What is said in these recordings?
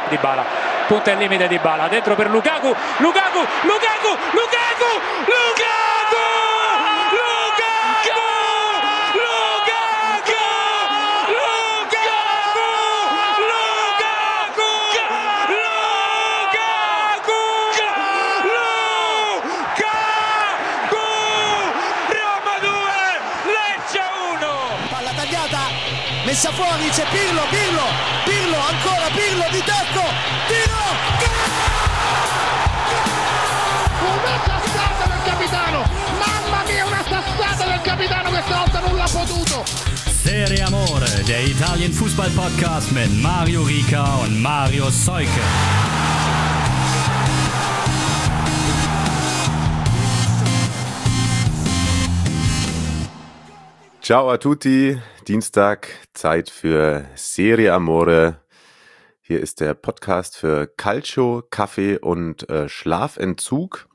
Dybala, punta al limite Dybala, dentro per Lukaku, Lukaku, Lukaku, Lukaku, Lukaku, Lukaku, Lukaku, Lukaku, Lukaku, Roma 2, Lecce 1. Palla tagliata, messa fuori, c'è Pirlo, Pirlo, Pirlo, ancora Pirlo di tacco, tiro, una sassata del capitano, mamma mia, una sassata del capitano, questa volta non l'ha potuto. Serie Amore, der Italien-Fußball-Podcast mit Mario Rica und Mario Seuke. Ciao a tutti, Dienstag, Zeit für Serie Amore. Hier ist der Podcast für Calcio, Kaffee und Schlafentzug.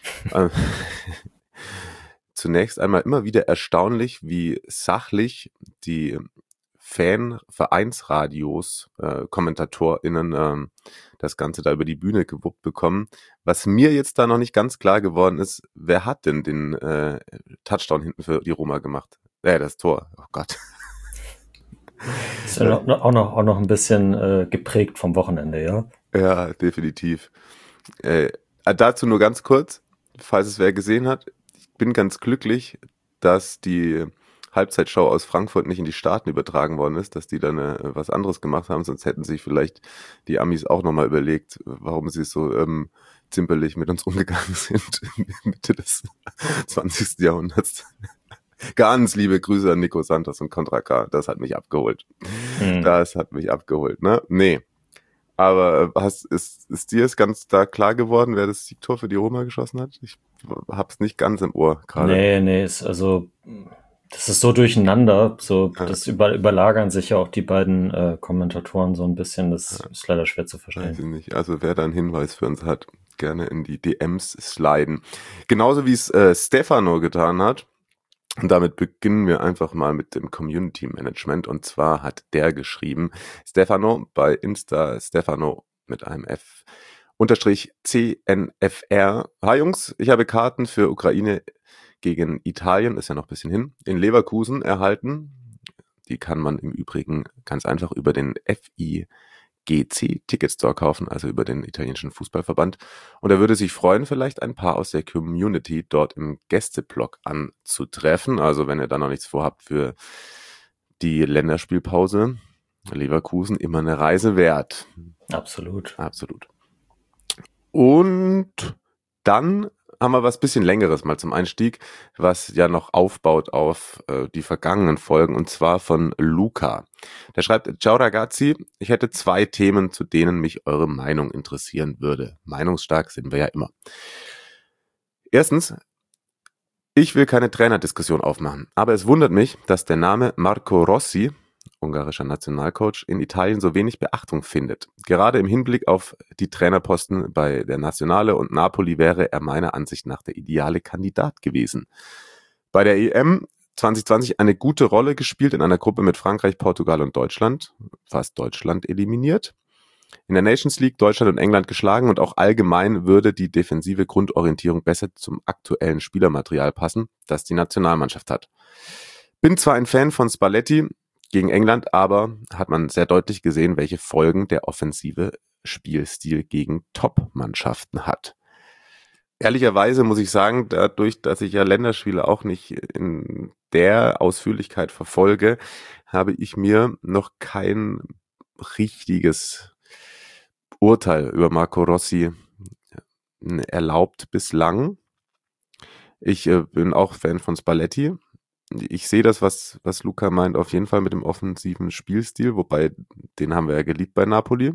Zunächst einmal immer wieder erstaunlich, wie sachlich die Vereinsradios, KommentatorInnen das Ganze da über die Bühne gewuppt bekommen. Was mir jetzt da noch nicht ganz klar geworden ist, wer hat denn den Touchdown hinten für die Roma gemacht? Das Tor, oh Gott. Ist ja auch noch ein bisschen geprägt vom Wochenende, ja? Ja, definitiv. Dazu nur ganz kurz, falls es wer gesehen hat. Ich bin ganz glücklich, dass die Halbzeitshow aus Frankfurt nicht in die Staaten übertragen worden ist, dass die dann was anderes gemacht haben, sonst hätten sich vielleicht die Amis auch nochmal überlegt, warum sie so zimperlich mit uns umgegangen sind Mitte des 20. Jahrhunderts. Ganz liebe Grüße an Nico Santos und Contra K. Das hat mich abgeholt. Das hat mich abgeholt, ne? Nee. Aber ist dir es ganz da klar geworden, wer das Siegtor für die Roma geschossen hat? Ich hab's nicht ganz im Ohr gerade. Nee, das ist so durcheinander, so, ja. Das überlagern sich ja auch die beiden Kommentatoren so ein bisschen, das ist leider schwer zu verstehen. Weiß ich nicht. Also wer da einen Hinweis für uns hat, gerne in die DMs sliden. Genauso wie es Stefano getan hat. Und damit beginnen wir einfach mal mit dem Community Management. Und zwar hat der geschrieben, Stefano bei Insta, Stefano mit einem F, _ CNFR. Hi Jungs, ich habe Karten für Ukraine gegen Italien, ist ja noch ein bisschen hin, in Leverkusen erhalten. Die kann man im Übrigen ganz einfach über den FIGC Ticket Store kaufen, also über den italienischen Fußballverband. Und er würde sich freuen, vielleicht ein paar aus der Community dort im Gästeblock anzutreffen. Also wenn ihr da noch nichts vorhabt für die Länderspielpause, Leverkusen immer eine Reise wert. Absolut. Und dann haben wir was bisschen Längeres mal zum Einstieg, was ja noch aufbaut auf die vergangenen Folgen, und zwar von Luca. Der schreibt, Ciao ragazzi, ich hätte 2 Themen, zu denen mich eure Meinung interessieren würde. Meinungsstark sind wir ja immer. Erstens, ich will keine Trainerdiskussion aufmachen, aber es wundert mich, dass der Name Marco Rossi, ungarischer Nationalcoach, in Italien so wenig Beachtung findet. Gerade im Hinblick auf die Trainerposten bei der Nationale und Napoli wäre er meiner Ansicht nach der ideale Kandidat gewesen. Bei der EM 2020 eine gute Rolle gespielt in einer Gruppe mit Frankreich, Portugal und Deutschland, fast Deutschland eliminiert. In der Nations League Deutschland und England geschlagen, und auch allgemein würde die defensive Grundorientierung besser zum aktuellen Spielermaterial passen, das die Nationalmannschaft hat. Bin zwar ein Fan von Spalletti gegen England, aber hat man sehr deutlich gesehen, welche Folgen der offensive Spielstil gegen Top-Mannschaften hat. Ehrlicherweise muss ich sagen, dadurch, dass ich ja Länderspiele auch nicht in der Ausführlichkeit verfolge, habe ich mir noch kein richtiges Urteil über Marco Rossi erlaubt bislang. Ich bin auch Fan von Spalletti. Ich sehe das, was Luca meint, auf jeden Fall mit dem offensiven Spielstil, wobei den haben wir ja geliebt bei Napoli.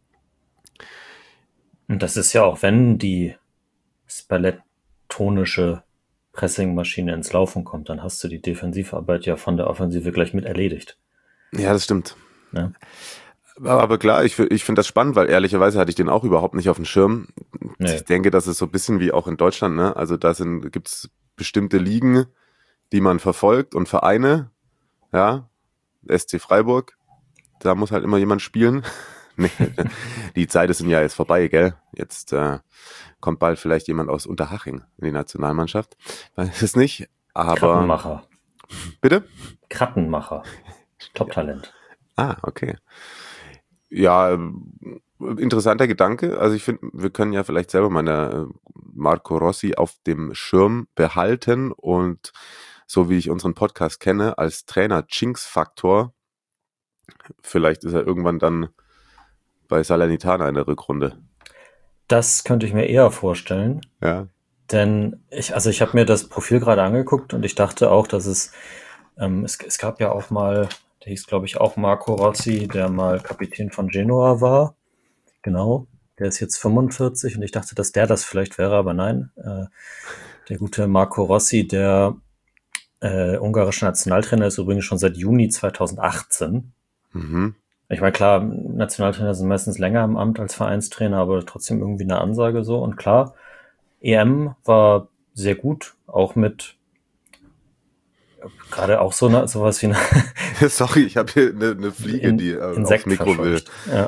Und das ist ja auch, wenn die spallettonische Pressingmaschine ins Laufen kommt, dann hast du die Defensivarbeit ja von der Offensive gleich mit erledigt. Ja, das stimmt. Ja. Aber klar, ich finde das spannend, weil ehrlicherweise hatte ich den auch überhaupt nicht auf dem Schirm. Nee. Ich denke, das ist so ein bisschen wie auch in Deutschland, ne? Also da gibt's bestimmte Ligen, die man verfolgt, und Vereine, ja, SC Freiburg, da muss halt immer jemand spielen, Nee, die Zeit ist ein Jahr jetzt vorbei, gell? Jetzt kommt bald vielleicht jemand aus Unterhaching in die Nationalmannschaft. Weiß es nicht, aber... Krattenmacher. Bitte? Krattenmacher. Top-Talent. Ah, okay. Ja, interessanter Gedanke. Also ich finde, wir können ja vielleicht selber mal Marco Rossi auf dem Schirm behalten und so wie ich unseren Podcast kenne, als Trainer Jinx-Faktor, vielleicht ist er irgendwann dann bei Salernitana in der Rückrunde. Das könnte ich mir eher vorstellen. Ja. Denn ich habe mir das Profil gerade angeguckt und ich dachte auch, dass es gab ja auch mal, der hieß glaube ich auch Marco Rossi, der mal Kapitän von Genoa war. Genau, der ist jetzt 45 und ich dachte, dass der das vielleicht wäre, aber nein. Der gute Marco Rossi, der ungarische Nationaltrainer, ist übrigens schon seit Juni 2018. Mhm. Ich meine, klar, Nationaltrainer sind meistens länger im Amt als Vereinstrainer, aber trotzdem irgendwie eine Ansage so. Und klar, EM war sehr gut, auch mit gerade auch sowas wie eine Sorry, ich habe hier eine Fliege, die aufs Mikro will. Ja.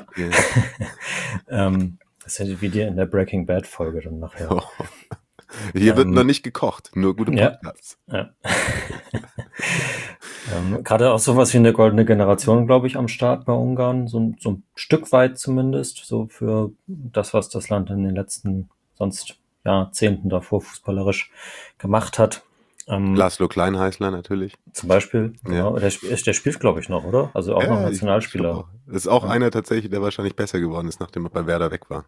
Das ist ja wie dir in der Breaking Bad Folge dann nachher. Oh. Hier wird noch nicht gekocht, nur gute Podcasts. Ja. Gerade auch sowas wie eine goldene Generation, glaube ich, am Start bei Ungarn. So ein Stück weit zumindest, so für das, was das Land in den letzten sonst Jahrzehnten davor fußballerisch gemacht hat. Laszlo Kleinheißler natürlich. Zum Beispiel, ja. Genau. Der spielt, glaube ich, noch, oder? Also auch noch Nationalspieler. Das ist auch einer tatsächlich, der wahrscheinlich besser geworden ist, nachdem er bei Werder weg war.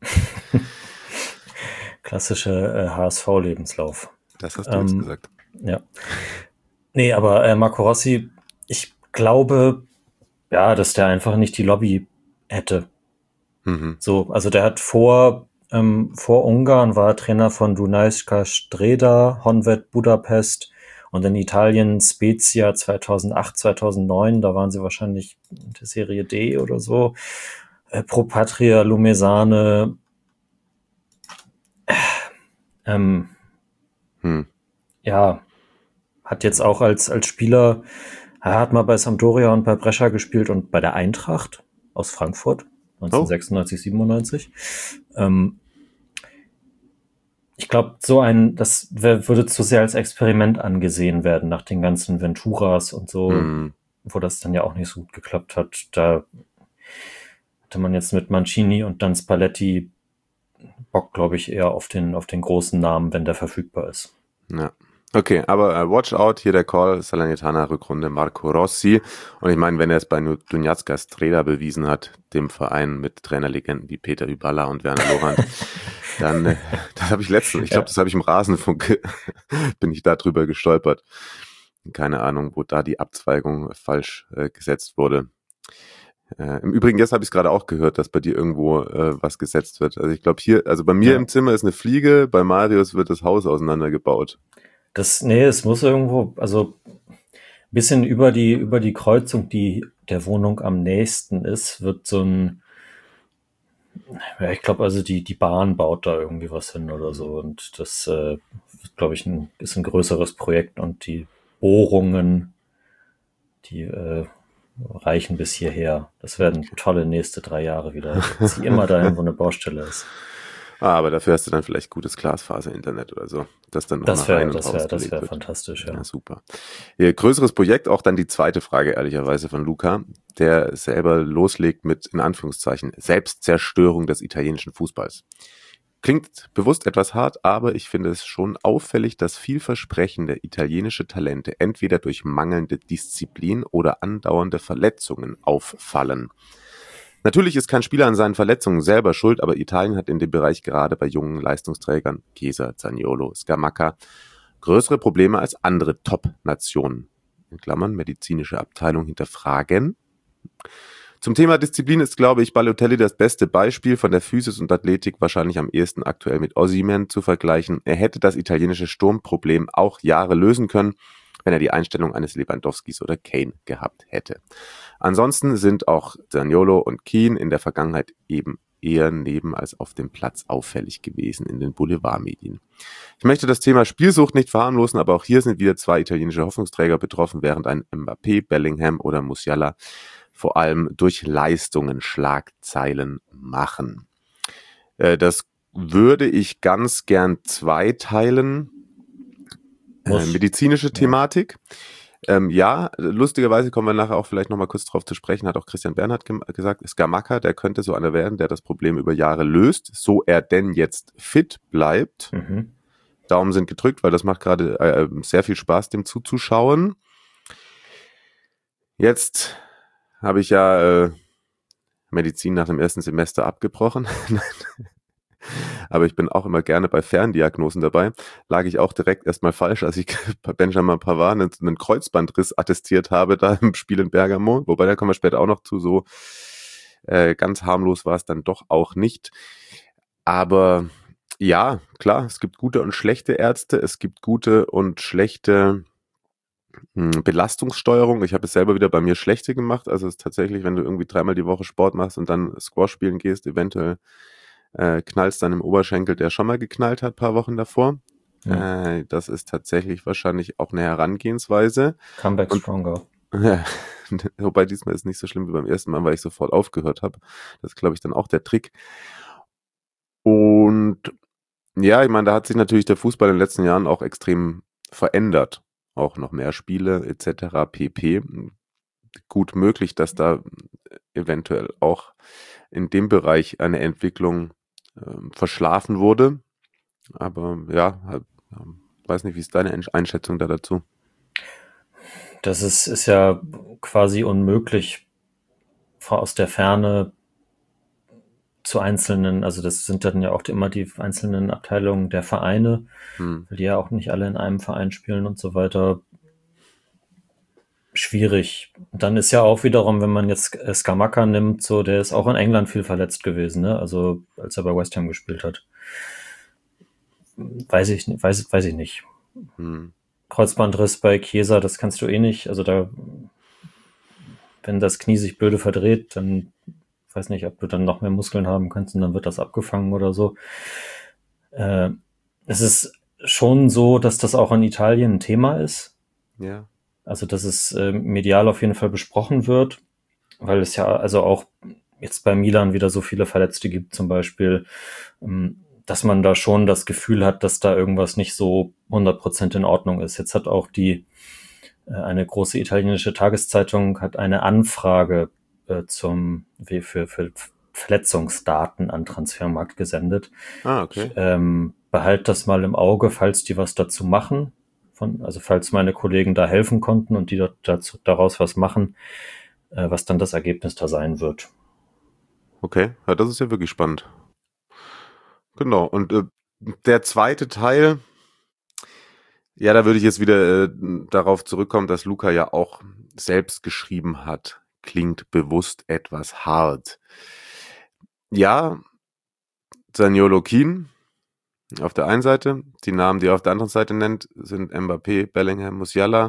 Klassische HSV-Lebenslauf. Das hast du jetzt gesagt. Ja. Nee, aber Marco Rossi, ich glaube, dass der einfach nicht die Lobby hätte. Mhm. So, also der hat vor Ungarn war er Trainer von Dunajska Streda, Honvéd Budapest und in Italien Spezia 2008, 2009, da waren sie wahrscheinlich in der Serie D oder so. Pro Patria Lumesane. Ja, hat jetzt auch als Spieler, er hat mal bei Sampdoria und bei Brescia gespielt und bei der Eintracht aus Frankfurt 1996, 97. Ich glaube, das würde zu sehr als Experiment angesehen werden nach den ganzen Venturas und so, wo das dann ja auch nicht so gut geklappt hat. Da hatte man jetzt mit Mancini und dann Spalletti Bock, glaube ich, eher auf den großen Namen, wenn der verfügbar ist. Ja. Okay, aber watch out, hier der Call, Salernitana Rückrunde, Marco Rossi. Und ich meine, wenn er es bei Dunajska Streda bewiesen hat, dem Verein mit Trainerlegenden wie Peter Hyballa und Werner Lorand, dann, das habe ich ich glaube, das habe ich im Rasenfunk, bin ich da drüber gestolpert. Keine Ahnung, wo da die Abzweigung falsch gesetzt wurde. Im Übrigen, jetzt habe ich es gerade auch gehört, dass bei dir irgendwo was gesetzt wird. Also ich glaube bei mir im Zimmer ist eine Fliege, bei Marius wird das Haus auseinandergebaut. Es muss irgendwo, also ein bisschen über die Kreuzung, die der Wohnung am nächsten ist, wird so ein, ich glaube, also die Bahn baut da irgendwie was hin oder so und das, glaube ich, ist ein größeres Projekt und die Bohrungen, die reichen bis hierher. Das werden tolle nächste 3 Jahre wieder. Ich ziehe immer dahin, wo eine Baustelle ist. Aber dafür hast du dann vielleicht gutes Glasfaser-Internet oder so. Das wäre fantastisch, ja. Ja, super. Ja, größeres Projekt, auch dann die zweite Frage, ehrlicherweise, von Luca, der selber loslegt mit, in Anführungszeichen, Selbstzerstörung des italienischen Fußballs. Klingt bewusst etwas hart, aber ich finde es schon auffällig, dass vielversprechende italienische Talente entweder durch mangelnde Disziplin oder andauernde Verletzungen auffallen. Natürlich ist kein Spieler an seinen Verletzungen selber schuld, aber Italien hat in dem Bereich gerade bei jungen Leistungsträgern, Chiesa, Zaniolo, Scamacca, größere Probleme als andere Top-Nationen. In Klammern, medizinische Abteilung hinterfragen. Zum Thema Disziplin ist, glaube ich, Balotelli das beste Beispiel, von der Physis und Athletik wahrscheinlich am ehesten aktuell mit Osimhen zu vergleichen. Er hätte das italienische Sturmproblem auch Jahre lösen können, wenn er die Einstellung eines Lewandowskis oder Kane gehabt hätte. Ansonsten sind auch Zaniolo und Keane in der Vergangenheit eben eher neben als auf dem Platz auffällig gewesen in den Boulevardmedien. Ich möchte das Thema Spielsucht nicht verharmlosen, aber auch hier sind wieder 2 italienische Hoffnungsträger betroffen, während ein Mbappé, Bellingham oder Musiala vor allem durch Leistungen Schlagzeilen machen. Das würde ich ganz gern zweiteilen. Medizinische Thematik. Ja, lustigerweise kommen wir nachher auch vielleicht nochmal kurz drauf zu sprechen, hat auch Christian Bernhard gesagt, Scamacca, der könnte so einer werden, der das Problem über Jahre löst, so er denn jetzt fit bleibt. Daumen sind gedrückt, weil das macht gerade sehr viel Spaß, dem zuzuschauen. Jetzt habe ich ja Medizin nach dem ersten Semester abgebrochen. Aber ich bin auch immer gerne bei Ferndiagnosen dabei. Lag ich auch direkt erstmal falsch, als ich bei Benjamin Pavard einen Kreuzbandriss attestiert habe, da im Spiel in Bergamo. Wobei, da kommen wir später auch noch zu, so ganz harmlos war es dann doch auch nicht. Aber ja, klar, es gibt gute und schlechte Ärzte, es gibt gute und schlechte Belastungssteuerung. Ich habe es selber wieder bei mir schlechte gemacht. Also es ist tatsächlich, wenn du irgendwie 3-mal die Woche Sport machst und dann Squash spielen gehst, eventuell knallst dann im Oberschenkel, der schon mal geknallt hat, ein paar Wochen davor. Ja. Das ist tatsächlich wahrscheinlich auch eine Herangehensweise. Comeback stronger. Wobei diesmal ist nicht so schlimm wie beim ersten Mal, weil ich sofort aufgehört habe. Das ist, glaube ich, dann auch der Trick. Und ja, ich meine, da hat sich natürlich der Fußball in den letzten Jahren auch extrem verändert. Auch noch mehr Spiele etc. pp. Gut möglich, dass da eventuell auch in dem Bereich eine Entwicklung verschlafen wurde. Aber ja, weiß nicht, wie ist deine Einschätzung da dazu? Das ist ja quasi unmöglich aus der Ferne zu einzelnen, also das sind dann ja auch immer die einzelnen Abteilungen der Vereine, weil die ja auch nicht alle in einem Verein spielen und so weiter. Schwierig. Dann ist ja auch wiederum, wenn man jetzt Scamacca nimmt, so, der ist auch in England viel verletzt gewesen, ne? Also als er bei West Ham gespielt hat. Weiß ich nicht. Kreuzbandriss bei Chiesa, das kannst du eh nicht. Also da, wenn das Knie sich blöde verdreht, dann weiß nicht, ob du dann noch mehr Muskeln haben kannst und dann wird das abgefangen oder so. Es ist schon so, dass das auch in Italien ein Thema ist. Ja. Also, dass es medial auf jeden Fall besprochen wird, weil es ja also auch jetzt bei Milan wieder so viele Verletzte gibt zum Beispiel, dass man da schon das Gefühl hat, dass da irgendwas nicht so 100% in Ordnung ist. Jetzt hat auch eine große italienische Tageszeitung hat eine Anfrage für Verletzungsdaten an Transfermarkt gesendet. Okay. Behalt das mal im Auge, falls die was dazu machen. Also falls meine Kollegen da helfen konnten und die daraus was machen, was dann das Ergebnis da sein wird. Okay, ja, das ist ja wirklich spannend. Genau, und der zweite Teil, ja, da würde ich jetzt wieder darauf zurückkommen, dass Luca ja auch selbst geschrieben hat, klingt bewusst etwas hart. Ja, Zaniolo Keane auf der einen Seite, die Namen, die er auf der anderen Seite nennt, sind Mbappé, Bellingham, Musiala.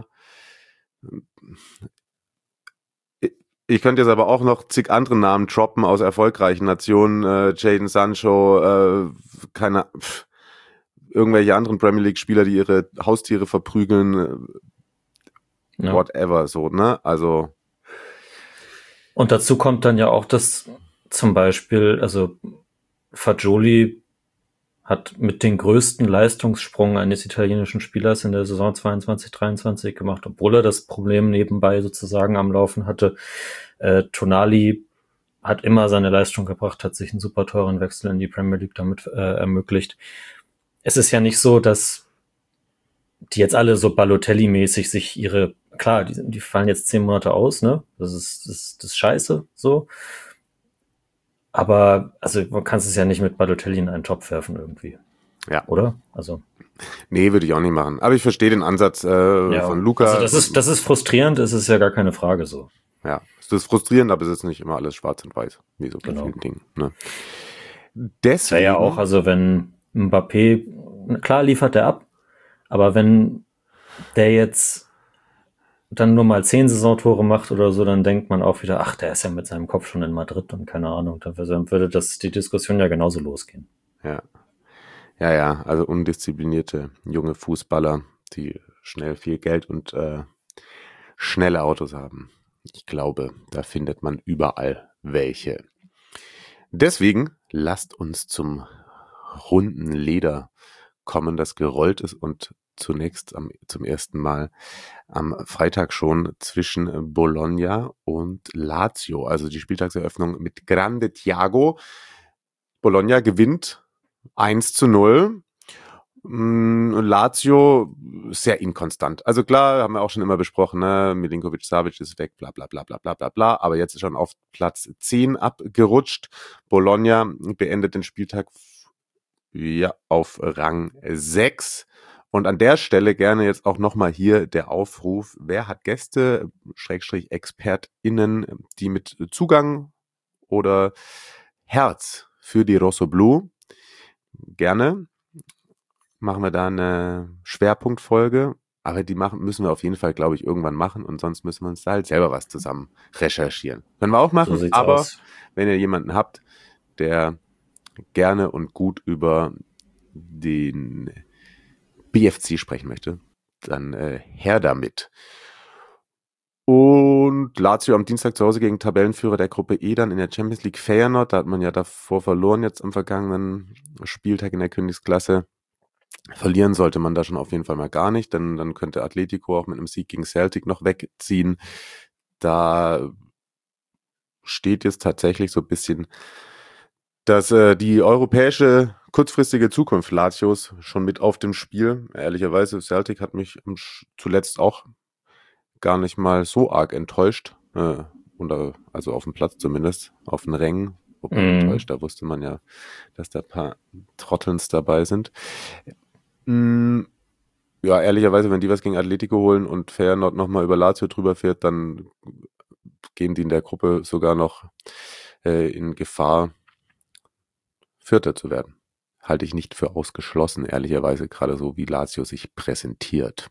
Ich könnte jetzt aber auch noch zig andere Namen droppen aus erfolgreichen Nationen, Jadon Sancho, irgendwelche anderen Premier League Spieler, die ihre Haustiere verprügeln, whatever, so, ne? Also. Und dazu kommt dann ja auch, dass zum Beispiel, also Fagioli hat mit den größten Leistungssprung eines italienischen Spielers in der Saison 22/23 gemacht, obwohl er das Problem nebenbei sozusagen am Laufen hatte. Tonali hat immer seine Leistung gebracht, hat sich einen super teuren Wechsel in die Premier League damit ermöglicht. Es ist ja nicht so, dass die jetzt alle so Balotelli-mäßig sich klar, die fallen jetzt 10 Monate aus, ne? Das ist scheiße, so. Aber, also, man kann es ja nicht mit Balotelli in einen Topf werfen irgendwie. Ja. Oder? Also. Nee, würde ich auch nicht machen. Aber ich verstehe den Ansatz von Luca. Also das ist frustrierend, es ist ja gar keine Frage so. Ja, es ist frustrierend, aber es ist nicht immer alles schwarz und weiß, wie so bei vielen Dingen. Ne? Deswegen. Ja, auch, also wenn Mbappé, klar liefert er ab, aber wenn der jetzt dann nur mal 10 Saisontore macht oder so, dann denkt man auch wieder, ach, der ist ja mit seinem Kopf schon in Madrid und keine Ahnung, dann würde die Diskussion ja genauso losgehen. Ja, also undisziplinierte junge Fußballer, die schnell viel Geld und schnelle Autos haben. Ich glaube, da findet man überall welche. Deswegen lasst uns zum runden Leder kommen, das gerollt ist und zunächst zum ersten Mal am Freitag schon zwischen Bologna und Lazio. Also die Spieltagseröffnung mit Grande Thiago. Bologna gewinnt 1-0. Lazio sehr inkonstant. Also klar, haben wir auch schon immer besprochen, ne? Milinkovic-Savic ist weg, bla bla bla bla bla bla bla, aber jetzt ist schon auf Platz 10 abgerutscht. Bologna beendet den Spieltag auf Rang 6. Und an der Stelle gerne jetzt auch nochmal hier der Aufruf, wer hat Gäste, /ExpertInnen, die mit Zugang oder Herz für die Rossoblu, gerne machen wir da eine Schwerpunktfolge, aber die müssen wir auf jeden Fall, glaube ich, irgendwann machen und sonst müssen wir uns da halt selber was zusammen recherchieren. Können wir auch machen, So aber aus. Wenn ihr jemanden habt, der gerne und gut über den BFC sprechen möchte, dann her damit. Und Lazio am Dienstag zu Hause gegen Tabellenführer der Gruppe E dann in der Champions League Feyenoord. Da hat man ja davor verloren, jetzt am vergangenen Spieltag in der Königsklasse. Verlieren sollte man da schon auf jeden Fall mal gar nicht, denn dann könnte Atletico auch mit einem Sieg gegen Celtic noch wegziehen. Da steht jetzt tatsächlich so ein bisschen, dass die europäische kurzfristige Zukunft Lazios schon mit auf dem Spiel. Ehrlicherweise, Celtic hat mich zuletzt auch gar nicht mal so arg enttäuscht. Also auf dem Platz zumindest, auf den Rängen. Wobei enttäuscht, da wusste man ja, dass da ein paar Trottelns dabei sind. Ja, ehrlicherweise, wenn die was gegen Atletico holen und Feyenoord nochmal über Lazio drüber fährt, dann gehen die in der Gruppe sogar noch in Gefahr, Vierter zu werden. Halte ich nicht für ausgeschlossen, ehrlicherweise, gerade so wie Lazio sich präsentiert.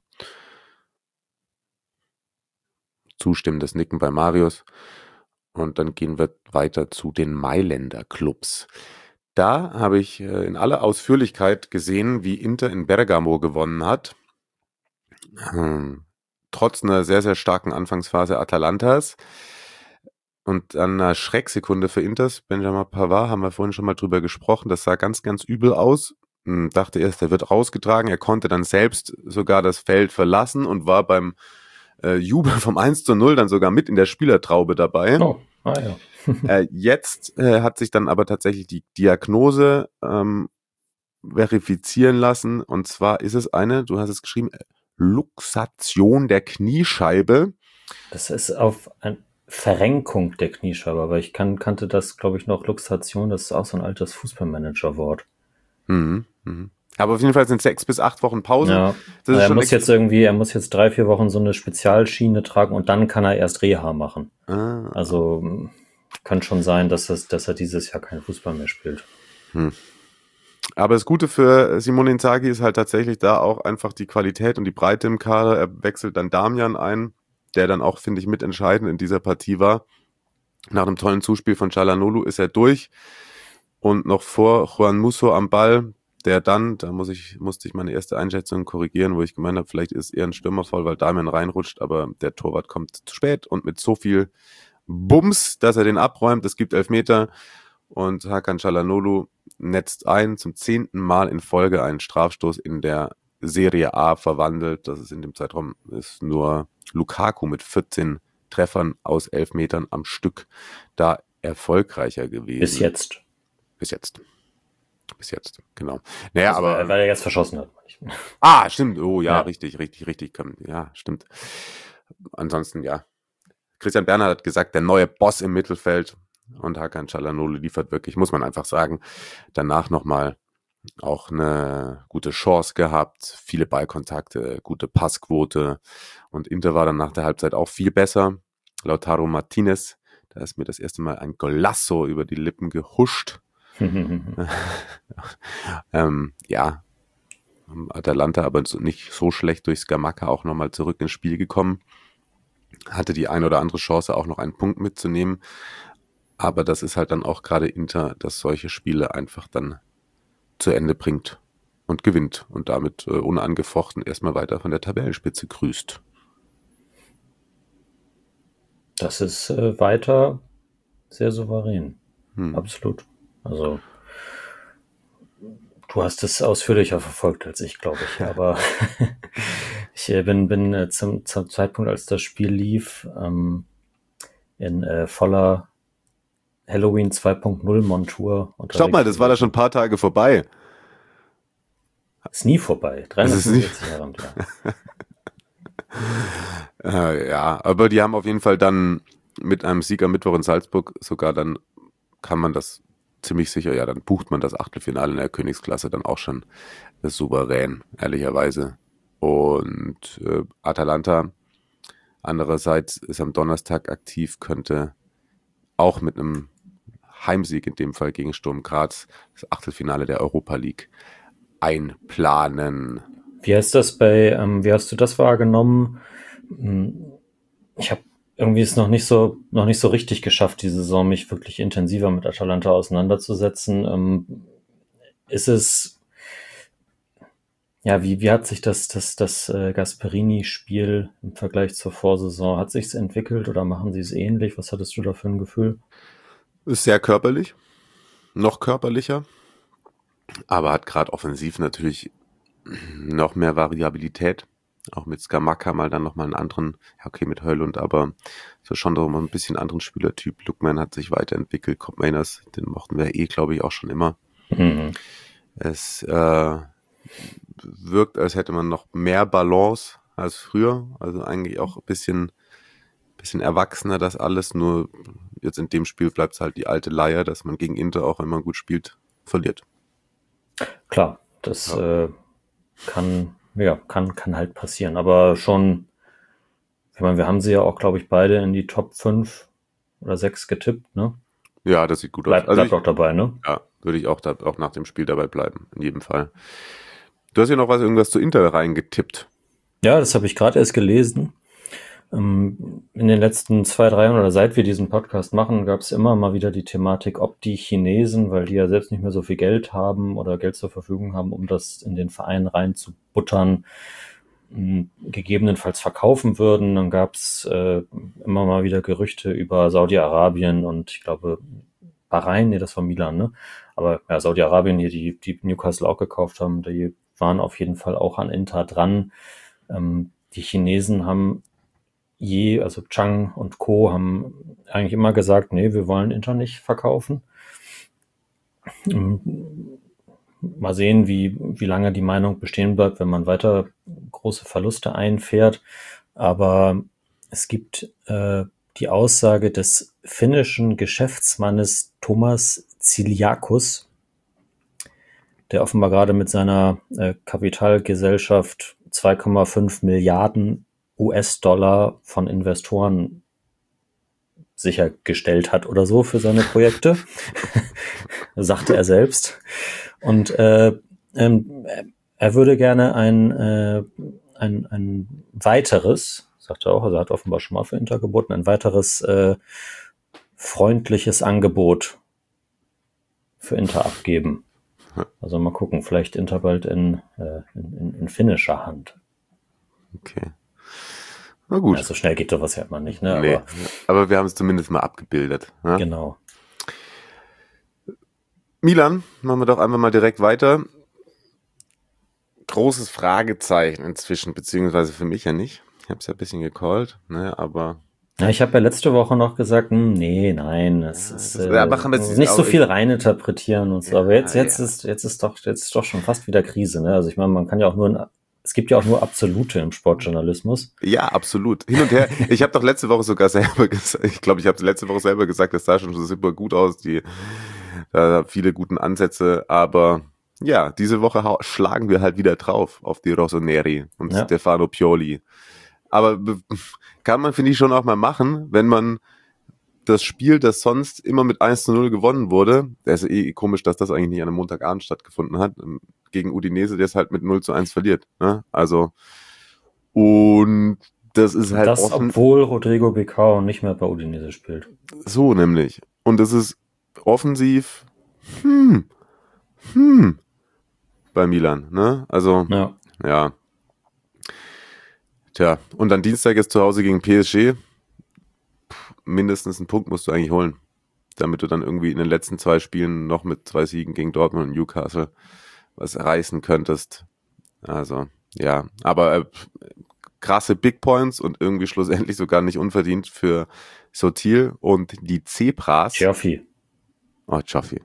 Zustimmendes Nicken bei Marius. Und dann gehen wir weiter zu den Mailänder Clubs. Da habe ich in aller Ausführlichkeit gesehen, wie Inter in Bergamo gewonnen hat. Trotz einer sehr, sehr starken Anfangsphase Atalantas. Und an einer Schrecksekunde für Inters, Benjamin Pavard, haben wir vorhin schon mal drüber gesprochen. Das sah ganz, ganz übel aus. Dachte erst, er wird rausgetragen. Er konnte dann selbst sogar das Feld verlassen und war beim Jubel vom 1-0 dann sogar mit in der Spielertraube dabei. Oh, ja. Jetzt hat sich dann aber tatsächlich die Diagnose verifizieren lassen. Und zwar ist es du hast es geschrieben, Luxation der Kniescheibe. Das ist auf eine Verrenkung der Kniescheibe, aber ich kannte das, glaube ich, noch Luxation, das ist auch so ein altes Fußballmanager-Wort. Aber auf jeden Fall sind 6 bis 8 Wochen Pause. Ja. Er muss jetzt 3-4 Wochen so eine Spezialschiene tragen und dann kann er erst Reha machen. Also kann schon sein, dass er dieses Jahr kein Fußball mehr spielt. Aber das Gute für Simone Inzaghi ist halt tatsächlich da auch einfach die Qualität und die Breite im Kader. Er wechselt dann Damian ein, der dann auch, finde ich, mitentscheidend in dieser Partie war. Nach einem tollen Zuspiel von Çalhanoğlu ist er durch und noch vor Juan Musso am Ball, der dann, musste ich meine erste Einschätzung korrigieren, wo ich gemeint habe, vielleicht ist eher ein Stürmerfoul, weil Damian reinrutscht, aber der Torwart kommt zu spät und mit so viel Bums, dass er den abräumt. Es gibt Elfmeter und Hakan Çalhanoğlu netzt zum 10. Mal in Folge einen Strafstoß in der Serie A verwandelt. Das ist in dem Zeitraum nur Lukaku mit 14 Treffern aus 11 Metern am Stück da erfolgreicher gewesen. Bis jetzt, genau. Naja, also, aber weil er jetzt verschossen hat. Stimmt. Oh ja, ja. Richtig. Ja, stimmt. Ansonsten, ja. Christian Bernhard hat gesagt, der neue Boss im Mittelfeld und Hakan Çalhanoğlu liefert wirklich, muss man einfach sagen, danach nochmal auch eine gute Chance gehabt, viele Ballkontakte, gute Passquote und Inter war dann nach der Halbzeit auch viel besser. Lautaro Martinez, da ist mir das erste Mal ein Golasso über die Lippen gehuscht. Atalanta aber nicht so schlecht durch Scamacca auch nochmal zurück ins Spiel gekommen. Hatte die ein oder andere Chance, auch noch einen Punkt mitzunehmen. Aber das ist halt dann auch gerade Inter, dass solche Spiele einfach dann zu Ende bringt und gewinnt und damit unangefochten erstmal weiter von der Tabellenspitze grüßt. Das ist weiter sehr souverän. Absolut. Also du hast es ausführlicher verfolgt als ich, glaube ich. Aber ich bin zum Zeitpunkt, als das Spiel lief, in voller Halloween 2.0 Montur unterwegs. Stopp mal, das war da schon ein paar Tage vorbei. Ist nie vorbei. 365 Jahre am Jahr. Ja, aber die haben auf jeden Fall dann mit einem Sieg am Mittwoch in Salzburg sogar dann kann man das ziemlich sicher, ja, dann bucht man das Achtelfinale in der Königsklasse dann auch schon souverän, ehrlicherweise. Und Atalanta andererseits ist am Donnerstag aktiv, könnte auch mit einem Heimsieg in dem Fall gegen Sturm Graz das Achtelfinale der Europa League einplanen. Wie hast du das wahrgenommen? Ich habe irgendwie es noch nicht so richtig geschafft, die Saison mich wirklich intensiver mit Atalanta auseinanderzusetzen. Ist es, ja, wie hat sich das Gasperini-Spiel im Vergleich zur Vorsaison, hat sich's entwickelt oder machen sie es ähnlich? Was hattest du da für ein Gefühl? Ist sehr körperlich, noch körperlicher, aber hat gerade offensiv natürlich noch mehr Variabilität. Auch mit Scamacca mal dann nochmal einen anderen, ja okay, mit Højlund, aber so schon noch mal ein bisschen anderen Spielertyp. Lookman hat sich weiterentwickelt, Kopp Meiners, den mochten wir glaube ich, auch schon immer. Es wirkt, als hätte man noch mehr Balance als früher, also eigentlich auch ein bisschen erwachsener das alles, nur jetzt in dem Spiel bleibt es halt die alte Leier, dass man gegen Inter auch, wenn man gut spielt, verliert. Klar, das kann halt passieren, aber schon, ich meine, wir haben sie ja auch, glaube ich, beide in die Top 5 oder 6 getippt, ne? Ja, das sieht gut aus. Bleibt auch dabei, ne? Ja, würde ich auch nach dem Spiel dabei bleiben, in jedem Fall. Du hast ja noch irgendwas zu Inter reingetippt. Ja, das habe ich gerade erst gelesen. In den letzten 2-3 Jahren oder seit wir diesen Podcast machen, gab es immer mal wieder die Thematik, ob die Chinesen, weil die ja selbst nicht mehr so viel Geld haben oder Geld zur Verfügung haben, um das in den Verein reinzubuttern, gegebenenfalls verkaufen würden. Dann gab es immer mal wieder Gerüchte über Saudi-Arabien und ich glaube Bahrain, nee, das war Milan, ne? Aber ja, Saudi-Arabien hier, die Newcastle auch gekauft haben, die waren auf jeden Fall auch an Inter dran. Die Chinesen haben also Chang und Co. haben eigentlich immer gesagt, nee, wir wollen Inter nicht verkaufen. Mal sehen, wie lange die Meinung bestehen bleibt, wenn man weiter große Verluste einfährt. Aber es gibt die Aussage des finnischen Geschäftsmannes Thomas Tsiliakus, der offenbar gerade mit seiner Kapitalgesellschaft 2,5 Milliarden US-Dollar von Investoren sichergestellt hat oder so für seine Projekte, sagte er selbst. Und er würde gerne ein weiteres, sagt er auch, also er hat offenbar schon mal für Inter geboten, ein weiteres freundliches Angebot für Inter abgeben. Also mal gucken, vielleicht Inter bald in finnischer Hand. Okay. Na gut. Ja, so schnell geht sowas ja immer nicht, ne? Nee, aber wir haben es zumindest mal abgebildet. Ne? Genau. Milan, machen wir doch einfach mal direkt weiter. Großes Fragezeichen inzwischen, beziehungsweise für mich ja nicht. Ich habe es ja ein bisschen gecallt, ne, aber... Ja, ich habe ja letzte Woche noch gesagt, nein, es ist nicht so viel reininterpretieren und so. Aber jetzt ist doch schon fast wieder Krise, ne? Also ich meine, man kann ja auch es gibt ja auch nur Absolute im Sportjournalismus. Ja, absolut. Hin und her. Ich habe doch letzte Woche sogar selber gesagt, ich glaube, ich habe letzte Woche selber gesagt, das sah schon super gut aus, da viele guten Ansätze, aber ja, diese Woche schlagen wir halt wieder drauf auf die Rossoneri und Stefano Pioli. Aber kann man, finde ich, schon auch mal machen, wenn man das Spiel, das sonst immer mit 1-0 gewonnen wurde, das ist komisch, dass das eigentlich nicht an einem Montagabend stattgefunden hat, gegen Udinese, der es halt mit 0-1 verliert. Ne? Also, und das ist halt das, obwohl Rodrigo Becao nicht mehr bei Udinese spielt. So nämlich. Und das ist offensiv bei Milan. Ne? Also, ja. Tja, und dann Dienstag ist zu Hause gegen PSG. mindestens einen Punkt musst du eigentlich holen, damit du dann irgendwie in den letzten 2 Spielen noch mit 2 Siegen gegen Dortmund und Newcastle was reißen könntest. Also, ja, aber krasse Big Points und irgendwie schlussendlich sogar nicht unverdient für Sotil und die Zebras. Joffi. Oh, Joffi.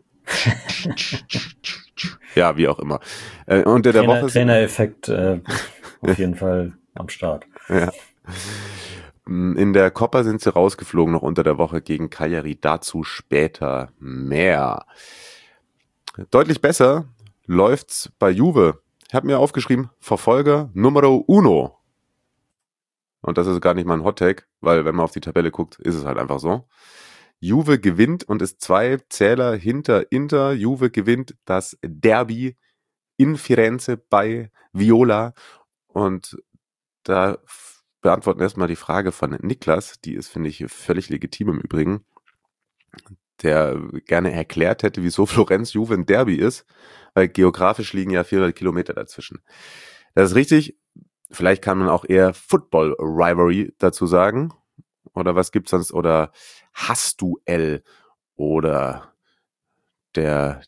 Ja, wie auch immer. Unter der Woche Trainereffekt auf jeden Fall am Start. Ja. In der Copa sind sie rausgeflogen noch unter der Woche gegen Cagliari. Dazu später mehr. Deutlich besser läuft's bei Juve. Ich habe mir aufgeschrieben, Verfolger Numero Uno. Und das ist gar nicht mal ein Hot-Take, weil wenn man auf die Tabelle guckt, ist es halt einfach so. Juve gewinnt und ist 2 Zähler hinter Inter. Juve gewinnt das Derby in Firenze bei Viola. Und da beantworten erstmal die Frage von Niklas, die ist, finde ich, völlig legitim im Übrigen, der gerne erklärt hätte, wieso Florenz Juve ein Derby ist, weil geografisch liegen ja 400 Kilometer dazwischen. Das ist richtig. Vielleicht kann man auch eher Football Rivalry dazu sagen. Oder was gibt's sonst? Oder Hassduell oder der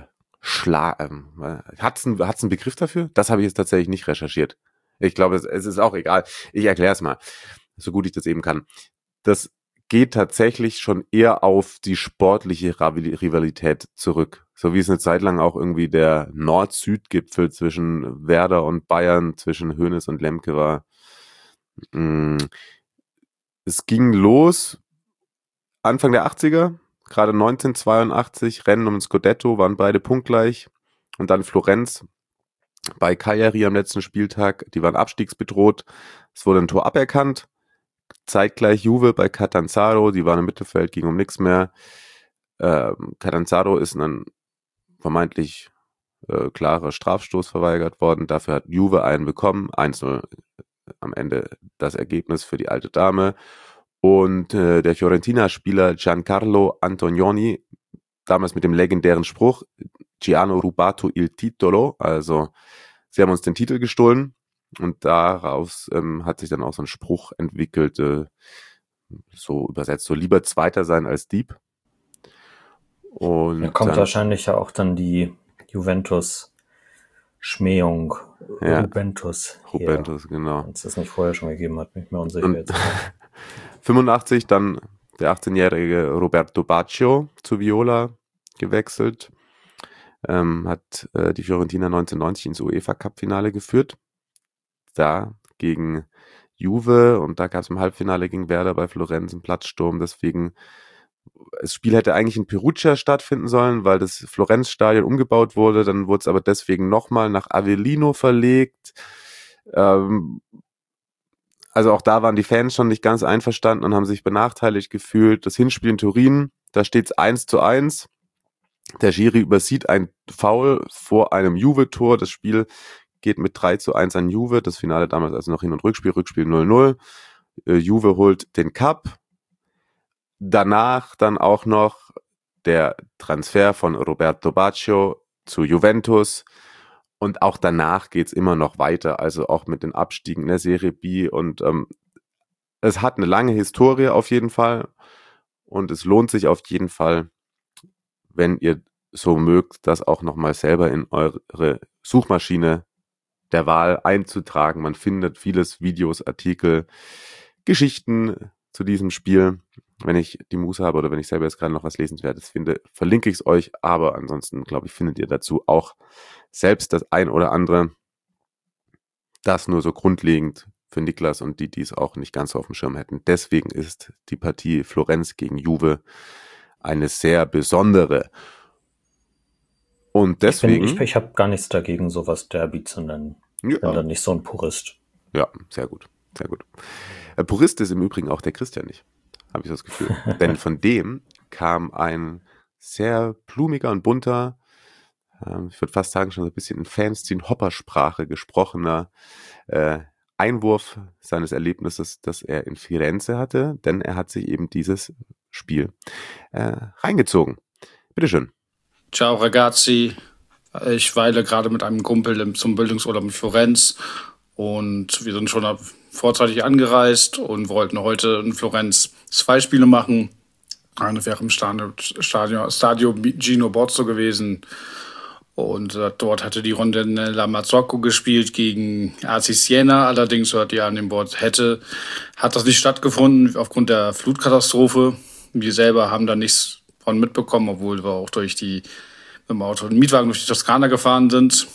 hat's einen Begriff dafür? Das habe ich jetzt tatsächlich nicht recherchiert. Ich glaube, es ist auch egal. Ich erkläre es mal, so gut ich das eben kann. Das geht tatsächlich schon eher auf die sportliche Rivalität zurück. So wie es eine Zeit lang auch irgendwie der Nord-Süd-Gipfel zwischen Werder und Bayern, zwischen Hoeneß und Lemke war. Es ging los Anfang der 80er, gerade 1982, Rennen um den Scudetto, waren beide punktgleich. Und dann Florenz bei Cagliari am letzten Spieltag, die waren abstiegsbedroht. Es wurde ein Tor aberkannt. Zeitgleich Juve bei Catanzaro, die waren im Mittelfeld, ging um nichts mehr. Catanzaro ist ein vermeintlich klarer Strafstoß verweigert worden. Dafür hat Juve einen bekommen. 1-0 am Ende das Ergebnis für die alte Dame. Und der Fiorentina-Spieler Giancarlo Antonioni, damals mit dem legendären Spruch, Ci hanno rubato il titolo, also sie haben uns den Titel gestohlen. Und daraus hat sich dann auch so ein Spruch entwickelt, so übersetzt, so lieber Zweiter sein als Dieb. Und da kommt wahrscheinlich ja auch dann die Juventus-Schmähung. Ja, Juventus, genau. Wenn es das nicht vorher schon gegeben hat, bin ich mir unsicher jetzt. 85 dann der 18-jährige Roberto Baggio zu Viola gewechselt. Hat die Fiorentina 1990 ins UEFA-Cup-Finale geführt. Da gegen Juve und da gab es im Halbfinale gegen Werder bei Florenz einen Platzsturm. Deswegen, das Spiel hätte eigentlich in Perugia stattfinden sollen, weil das Florenz-Stadion umgebaut wurde. Dann wurde es aber deswegen nochmal nach Avellino verlegt. Also auch da waren die Fans schon nicht ganz einverstanden und haben sich benachteiligt gefühlt. Das Hinspiel in Turin, da steht es 1:1. Der Schiri übersieht ein Foul vor einem Juve-Tor. Das Spiel geht mit 3:1 an Juve. Das Finale damals also noch Hin- und Rückspiel 0:0. Juve holt den Cup. Danach dann auch noch der Transfer von Roberto Baggio zu Juventus. Und auch danach geht's immer noch weiter, also auch mit den Abstiegen in der Serie B. Und es hat eine lange Historie auf jeden Fall. Und es lohnt sich auf jeden Fall, wenn ihr so mögt, das auch nochmal selber in eure Suchmaschine der Wahl einzutragen. Man findet vieles, Videos, Artikel, Geschichten zu diesem Spiel. Wenn ich die Muße habe oder wenn ich selber jetzt gerade noch was Lesenswertes finde, verlinke ich es euch. Aber ansonsten, glaube ich, findet ihr dazu auch selbst das ein oder andere. Das nur so grundlegend für Niklas und die es auch nicht ganz so auf dem Schirm hätten. Deswegen ist die Partie Florenz gegen Juve eine sehr besondere. Und deswegen... Ich habe gar nichts dagegen, sowas Derby zu nennen. Ich bin dann nicht so ein Purist. Ja, sehr gut, sehr gut. Purist ist im Übrigen auch der Christian nicht, habe ich das Gefühl. Denn von dem kam ein sehr blumiger und bunter, ich würde fast sagen schon so ein bisschen in Fanszene-Hoppersprache gesprochener Einwurf seines Erlebnisses, das er in Firenze hatte, denn er hat sich eben dieses Spiel reingezogen. Bitteschön. Ciao ragazzi, ich weile gerade mit einem Kumpel zum Bildungsurlaub in Florenz und wir sind schon vorzeitig angereist und wollten heute in Florenz 2 Spiele machen. Eine wäre im Stadio Gino Bozzo gewesen. Und dort hatte die Rondinella Mazzocco gespielt gegen AC Siena. Allerdings, die an dem Board hat das nicht stattgefunden aufgrund der Flutkatastrophe. Wir selber haben da nichts von mitbekommen, obwohl wir auch mit dem Auto und Mietwagen durch die Toskana gefahren sind.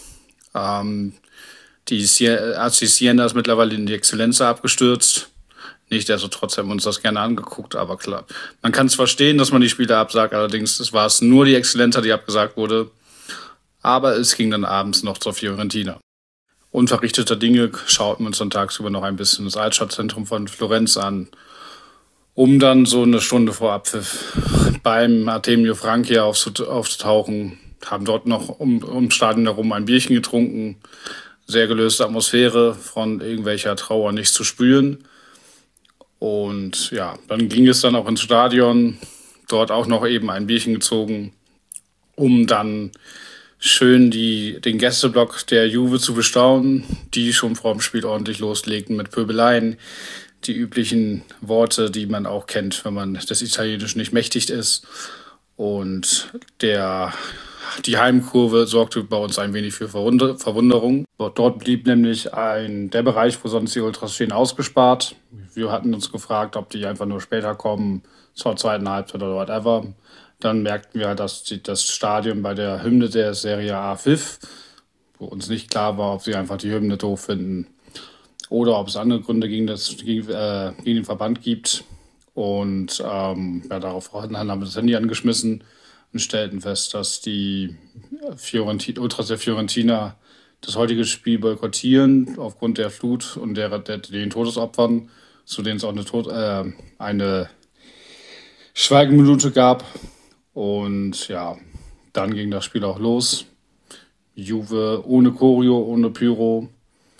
Die AC Siena ist mittlerweile in die Exzellenz abgestürzt. Nichtsdestotrotz haben wir uns das gerne angeguckt, aber klar. Man kann es verstehen, dass man die Spiele absagt, allerdings war es nur die Exzellenza, die abgesagt wurde. Aber es ging dann abends noch zur Fiorentina. Unverrichteter Dinge schauten wir uns dann tagsüber noch ein bisschen das Altstadtzentrum von Florenz an, um dann so eine Stunde vor Abpfiff beim Artemio Franchi aufzutauchen. Haben dort noch ums Stadion herum ein Bierchen getrunken. Sehr gelöste Atmosphäre, von irgendwelcher Trauer nicht zu spüren. Und ja, dann ging es dann auch ins Stadion, dort auch noch eben ein Bierchen gezogen, um dann schön den Gästeblock der Juve zu bestaunen, die schon vor dem Spiel ordentlich loslegten mit Pöbeleien. Die üblichen Worte, die man auch kennt, wenn man des Italienischen nicht mächtig ist. Und die Heimkurve sorgte bei uns ein wenig für Verwunderung. Dort blieb nämlich der Bereich, wo sonst die Ultras stehen, ausgespart. Wir hatten uns gefragt, ob die einfach nur später kommen, zur zweiten Halbzeit oder whatever. Dann merkten wir, dass das Stadion bei der Hymne der Serie A pfiff, wo uns nicht klar war, ob sie einfach die Hymne doof finden oder ob es andere Gründe gegen den Verband gibt. Und daraufhin haben wir das Handy angeschmissen und stellten fest, dass die Ultras der Fiorentina das heutige Spiel boykottieren aufgrund der Flut und den Todesopfern, zu denen es auch eine Schweigeminute gab. Und ja, dann ging das Spiel auch los. Juve ohne Choreo, ohne Pyro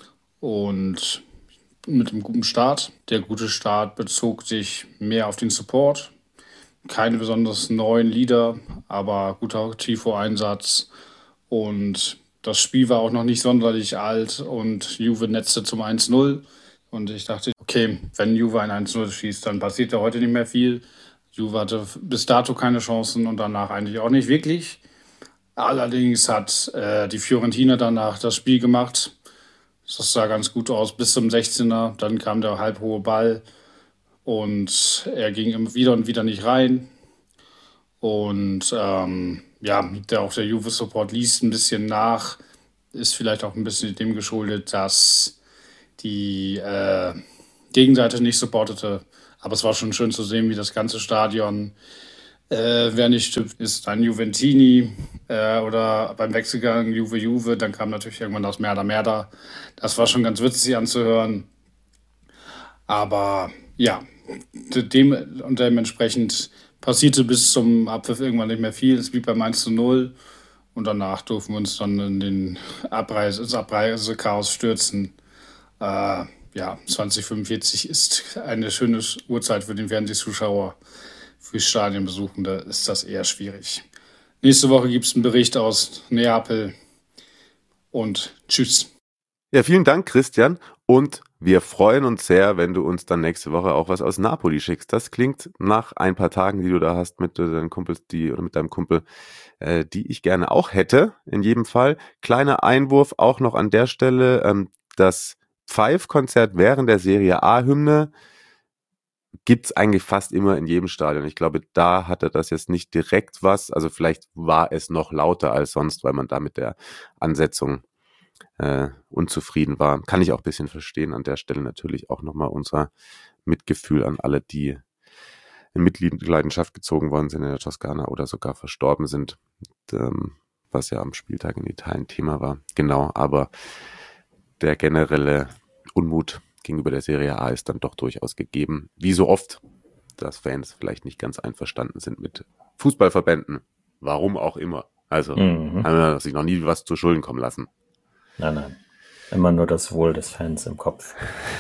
und mit einem guten Start. Der gute Start bezog sich mehr auf den Support. Keine besonders neuen Lieder, aber guter Tifo-Einsatz. Und das Spiel war auch noch nicht sonderlich alt und Juve netzte zum 1-0. Und ich dachte, okay, wenn Juve ein 1-0 schießt, dann passiert ja heute nicht mehr viel. Juve hatte bis dato keine Chancen und danach eigentlich auch nicht wirklich. Allerdings hat die Fiorentina danach das Spiel gemacht. Das sah ganz gut aus bis zum 16er. Dann kam der halbhohe Ball und er ging immer wieder und wieder nicht rein. Und auch der Juve-Support ließ ein bisschen nach. Ist vielleicht auch ein bisschen dem geschuldet, dass die Gegenseite nicht supportete. Aber es war schon schön zu sehen, wie das ganze Stadion, wer nicht stimmt, ist ein Juventini oder beim Wechselgang Juve, dann kam natürlich irgendwann das Merda. Das war schon ganz witzig anzuhören. Aber ja, dementsprechend passierte bis zum Abpfiff irgendwann nicht mehr viel. Es blieb beim 1-0 und danach durften wir uns dann ins Abreisechaos stürzen. 2045 ist eine schöne Uhrzeit für den Fernsehzuschauer. Für Stadionbesuchende ist das eher schwierig. Nächste Woche gibt es einen Bericht aus Neapel und tschüss. Ja, vielen Dank, Christian. Und wir freuen uns sehr, wenn du uns dann nächste Woche auch was aus Napoli schickst. Das klingt nach ein paar Tagen, die du da hast mit deinen Kumpels, mit deinem Kumpel, die ich gerne auch hätte, in jedem Fall. Kleiner Einwurf auch noch an der Stelle, das Pfeif-Konzert während der Serie A-Hymne gibt's eigentlich fast immer in jedem Stadion. Ich glaube, da hatte das jetzt nicht direkt was. Also vielleicht war es noch lauter als sonst, weil man da mit der Ansetzung unzufrieden war. Kann ich auch ein bisschen verstehen. An der Stelle natürlich auch nochmal unser Mitgefühl an alle, die in Mitleidenschaft gezogen worden sind in der Toskana oder sogar verstorben sind, was ja am Spieltag in Italien Thema war. Genau, aber der generelle Unmut gegenüber der Serie A ist dann doch durchaus gegeben. Wie so oft, dass Fans vielleicht nicht ganz einverstanden sind mit Fußballverbänden. Warum auch immer. Also haben wir sich noch nie was zu Schulden kommen lassen. Nein. Immer nur das Wohl des Fans im Kopf.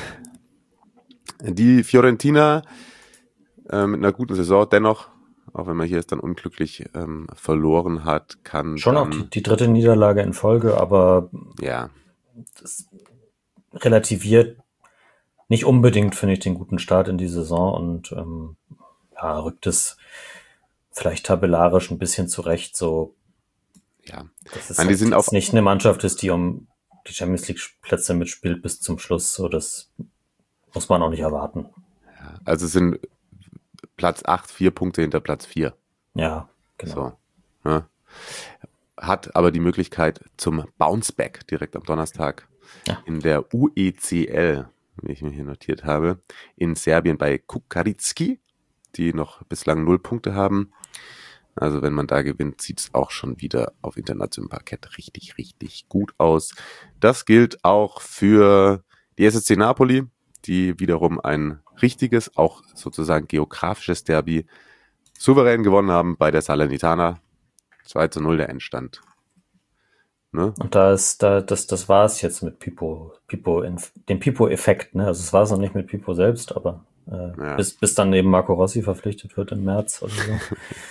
Die Fiorentina mit einer guten Saison dennoch, auch wenn man hier jetzt dann unglücklich verloren hat, kann schon dann, auch die dritte Niederlage in Folge, aber ja, das relativiert nicht unbedingt, finde ich, den guten Start in die Saison und rückt es vielleicht tabellarisch ein bisschen zurecht, so Ja, dass es die sind jetzt auch nicht eine Mannschaft ist, die um die Champions League Plätze mitspielt bis zum Schluss, so das muss man auch nicht erwarten. Also sind Platz 8, 4 Punkte hinter Platz 4. Ja, genau. So, ja. Hat aber die Möglichkeit zum Bounceback direkt am Donnerstag in der UECL, wie ich mir hier notiert habe, in Serbien bei Kukaritski, die noch bislang 0 Punkte haben. Also wenn man da gewinnt, sieht es auch schon wieder auf internationalem Parkett richtig, richtig gut aus. Das gilt auch für die SSC Napoli, die wiederum ein richtiges, auch sozusagen geografisches Derby souverän gewonnen haben bei der Salernitana. 2:0 der Endstand. Ne? Und das war es jetzt mit dem Pipo-Effekt, ne? Also es war es noch nicht mit Pipo selbst, aber bis dann eben Marco Rossi verpflichtet wird im März oder so.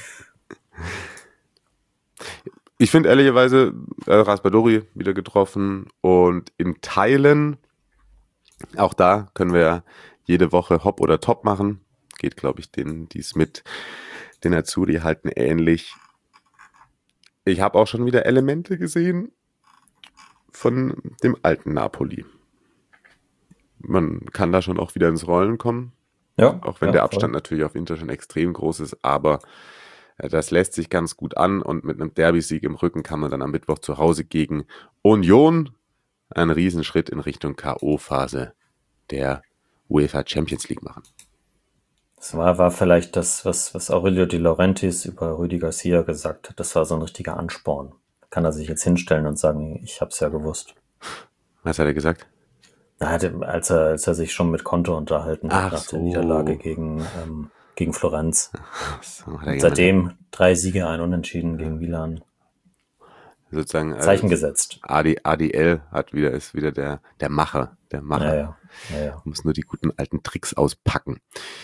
Ich finde ehrlicherweise Raspadori wieder getroffen und in Teilen, auch da können wir ja jede Woche Hop oder Top machen. Geht, glaube ich, denen, die es mit den Azzurri halten, ähnlich. Ich habe auch schon wieder Elemente gesehen von dem alten Napoli. Man kann da schon auch wieder ins Rollen kommen. Ja, auch wenn der Abstand natürlich auf Inter schon extrem groß ist, aber das lässt sich ganz gut an und mit einem Derby-Sieg im Rücken kann man dann am Mittwoch zu Hause gegen Union einen Riesenschritt in Richtung K.O.-Phase der UEFA Champions League machen. Das war vielleicht das, was Aurelio De Laurentiis über Rüdi Garcia gesagt hat. Das war so ein richtiger Ansporn. Kann er sich jetzt hinstellen und sagen, ich hab's ja gewusst. Was hat er gesagt? Als er sich schon mit Conte unterhalten hat nach der Niederlage gegen Florenz. So, seitdem 3 Siege, 1 Unentschieden gegen Milan. Sozusagen Zeichen gesetzt. ADL ist wieder der Macher. Der Macher. Ja. Muss nur die guten alten Tricks auspacken.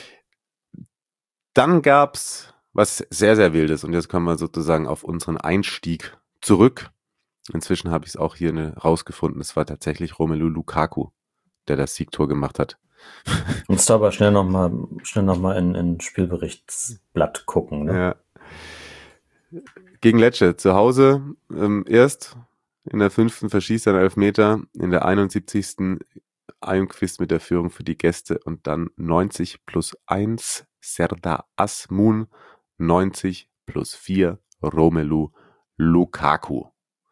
Dann gab's was sehr, sehr Wildes und jetzt kommen wir sozusagen auf unseren Einstieg zurück. Inzwischen habe ich es auch hier rausgefunden. Es war tatsächlich Romelu Lukaku, der das Siegtor gemacht hat. Musst du aber schnell noch mal in Spielberichtsblatt gucken. Ne? Ja. Gegen Lecce zu Hause erst in der 5. verschießt er einen Elfmeter, in der 71. Ayunquist mit der Führung für die Gäste und dann 90+1 Serdar Azmoun, 90+4 Romelu Lukaku.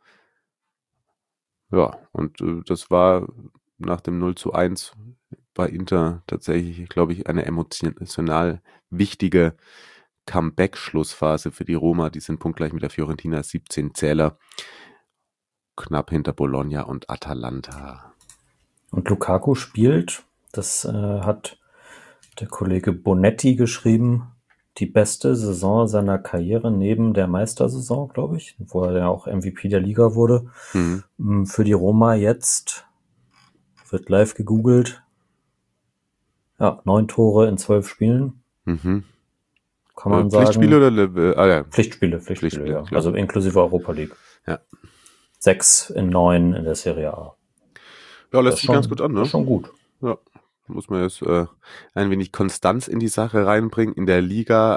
Ja, und das war nach dem 0:1 bei Inter tatsächlich, glaube ich, eine emotional wichtige Comeback-Schlussphase für die Roma. Die sind punktgleich mit der Fiorentina, 17 Zähler, knapp hinter Bologna und Atalanta. Und Lukaku spielt, das hat der Kollege Bonetti geschrieben, die beste Saison seiner Karriere neben der Meistersaison, glaube ich, wo er ja auch MVP der Liga wurde. Für die Roma jetzt, wird live gegoogelt, 9 Tore in 12 Spielen. Mhm. Kann man Pflichtspiele sagen. oder Pflichtspiele, ja. Klar. Also inklusive Europa League. Ja. 6 in 9 in der Serie A. Ja, lässt sich ganz gut an, ne? Das ist schon gut. Ja, muss man jetzt ein wenig Konstanz in die Sache reinbringen. In der Liga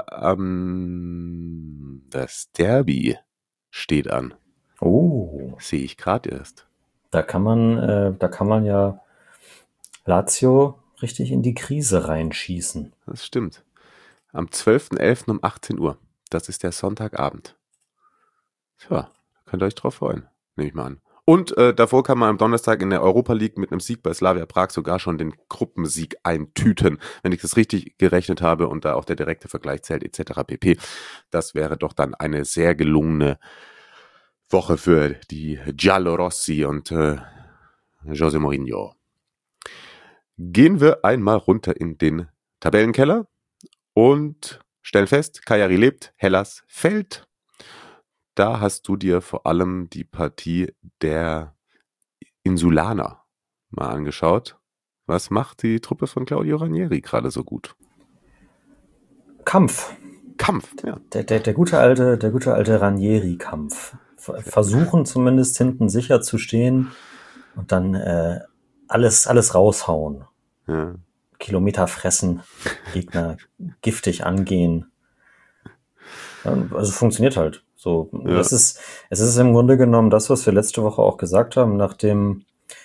das Derby steht an. Oh. Sehe ich gerade erst. Da kann man ja Lazio richtig in die Krise reinschießen. Das stimmt. Am 12.11. um 18 Uhr. Das ist der Sonntagabend. Tja, könnt ihr euch drauf freuen, nehme ich mal an. Und davor kann man am Donnerstag in der Europa League mit einem Sieg bei Slavia Prag sogar schon den Gruppensieg eintüten, wenn ich das richtig gerechnet habe und da auch der direkte Vergleich zählt etc. pp. Das wäre doch dann eine sehr gelungene Woche für die Giallorossi und José Mourinho. Gehen wir einmal runter in den Tabellenkeller und stellen fest, Cagliari lebt, Hellas fällt. Da hast du dir vor allem die Partie der Insulaner mal angeschaut. Was macht die Truppe von Claudio Ranieri gerade so gut? Kampf, ja. Der gute alte Ranieri-Kampf. Versuchen zumindest hinten sicher zu stehen und dann alles raushauen. Ja. Kilometer fressen, Gegner giftig angehen. Also funktioniert halt. So, Ja. es ist im Grunde genommen das, was wir letzte Woche auch gesagt haben, nach dem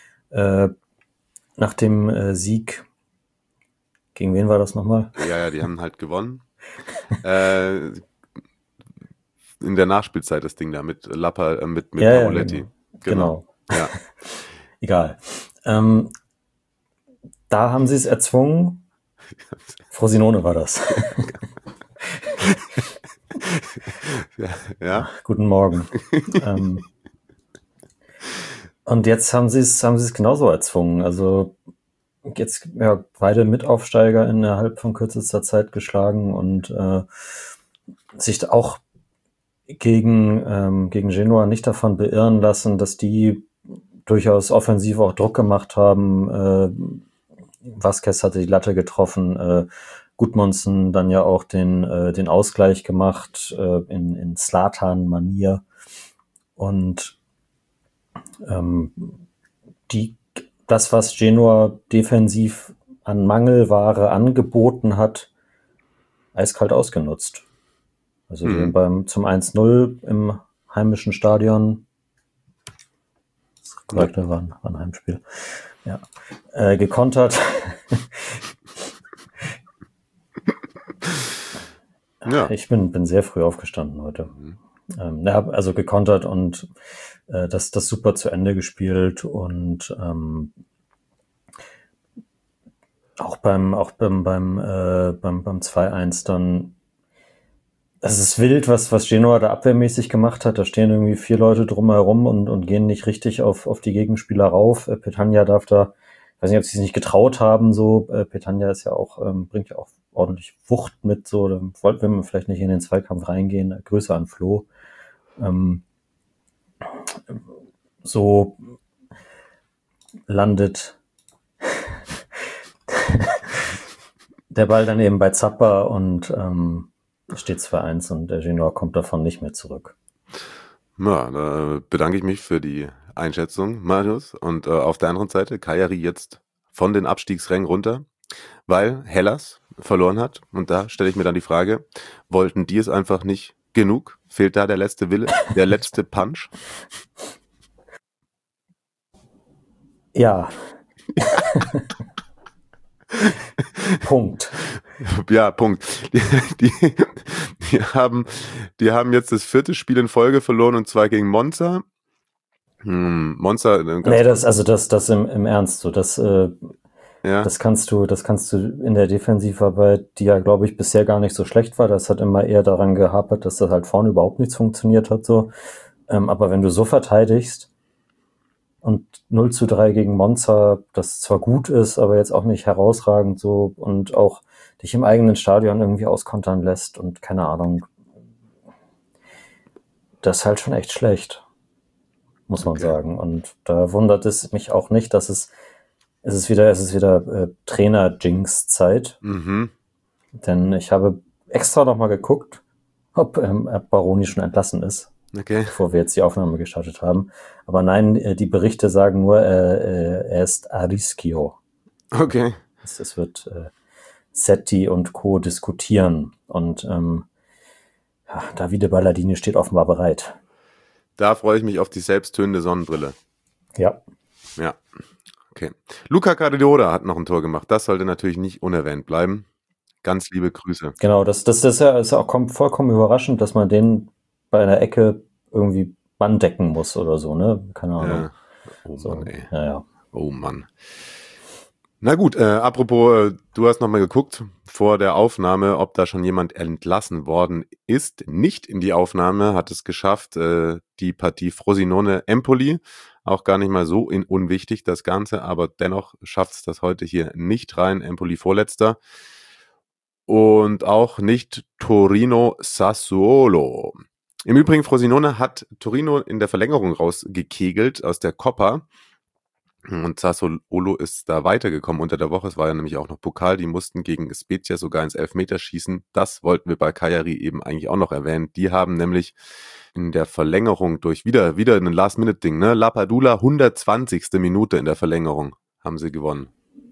Sieg. Gegen wen war das nochmal? Ja, die haben halt gewonnen. In der Nachspielzeit das Ding da mit Lappa, mit Maroletti. Genau. Ja. Egal. Da haben sie es erzwungen. Frosinone war das. Ja. Guten Morgen. Und jetzt haben sie es genauso erzwungen. Also jetzt beide Mitaufsteiger innerhalb von kürzester Zeit geschlagen und sich auch gegen Genua nicht davon beirren lassen, dass die durchaus offensiv auch Druck gemacht haben. Vasquez hatte die Latte getroffen, Gudmundsson dann ja auch den Ausgleich gemacht in Zlatan-Manier. Und das, was Genua defensiv an Mangelware angeboten hat, eiskalt ausgenutzt. Also zum 1-0 im heimischen Stadion, das ist korrekt, war ein Heimspiel, ja, gekontert. Ja. Ich bin sehr früh aufgestanden heute. Also gekontert und das super zu Ende gespielt und auch beim 2-1 dann. Es ist wild, was Genua da abwehrmäßig gemacht hat. Da stehen irgendwie 4 Leute drumherum und gehen nicht richtig auf die Gegenspieler rauf. Petagna darf da, ich weiß nicht, ob sie es nicht getraut haben, so. Petagna ist ja auch, bringt ja auch ordentlich Wucht mit, so. Da wollten wir vielleicht nicht in den Zweikampf reingehen. Grüße an Flo. So landet der Ball dann eben bei Zappa und steht 2-1 und der Genua kommt davon nicht mehr zurück. Ja, da bedanke ich mich für die Einschätzung, Marius. Und auf der anderen Seite Cagliari jetzt von den Abstiegsrängen runter, weil Hellas verloren hat. Und da stelle ich mir dann die Frage, wollten die es einfach nicht genug? Fehlt da der letzte Wille, der letzte Punch? Ja. Punkt. Ja, Punkt. Die haben jetzt das 4. Spiel in Folge verloren und zwar gegen Monza. Monza. Nee, das im Ernst so. Das kannst du in der Defensivarbeit, die ja, glaube ich, bisher gar nicht so schlecht war. Das hat immer eher daran gehapert, dass das halt vorne überhaupt nichts funktioniert hat, so. Aber wenn du so verteidigst und 0-3 gegen Monza, das zwar gut ist, aber jetzt auch nicht herausragend so und auch dich im eigenen Stadion irgendwie auskontern lässt und keine Ahnung. Das ist halt schon echt schlecht, muss man sagen. Und da wundert es mich auch nicht, dass es ist wieder Trainer-Jinx-Zeit. Denn ich habe extra nochmal geguckt, ob Baroni schon entlassen ist. Okay. Bevor wir jetzt die Aufnahme gestartet haben. Aber nein, die Berichte sagen nur, er ist a rischio. Okay. Es wird Setti und Co. diskutieren. Und Davide Balladini steht offenbar bereit. Da freue ich mich auf die selbsttönende Sonnenbrille. Ja. Ja. Okay. Luca Cardiola hat noch ein Tor gemacht. Das sollte natürlich nicht unerwähnt bleiben. Ganz liebe Grüße. Genau, das ist ja auch vollkommen überraschend, dass man den bei einer Ecke irgendwie Mann decken muss oder so, ne? Keine Ahnung. Ja. Oh so, Mann, ey. Ja. Oh Mann. Na gut, apropos, du hast nochmal geguckt vor der Aufnahme, ob da schon jemand entlassen worden ist. Nicht in die Aufnahme hat es geschafft, die Partie Frosinone-Empoli. Auch gar nicht mal so unwichtig, das Ganze, aber dennoch schafft es das heute hier nicht rein. Empoli Vorletzter. Und auch nicht Torino-Sassuolo. Im Übrigen, Frosinone hat Torino in der Verlängerung rausgekegelt aus der Coppa. Und Sassuolo ist da weitergekommen unter der Woche. Es war ja nämlich auch noch Pokal. Die mussten gegen Spezia sogar ins Elfmeterschießen. Das wollten wir bei Cagliari eben eigentlich auch noch erwähnen. Die haben nämlich in der Verlängerung durch wieder ein Last-Minute-Ding, ne? Lapadula, 120. Minute in der Verlängerung haben sie gewonnen.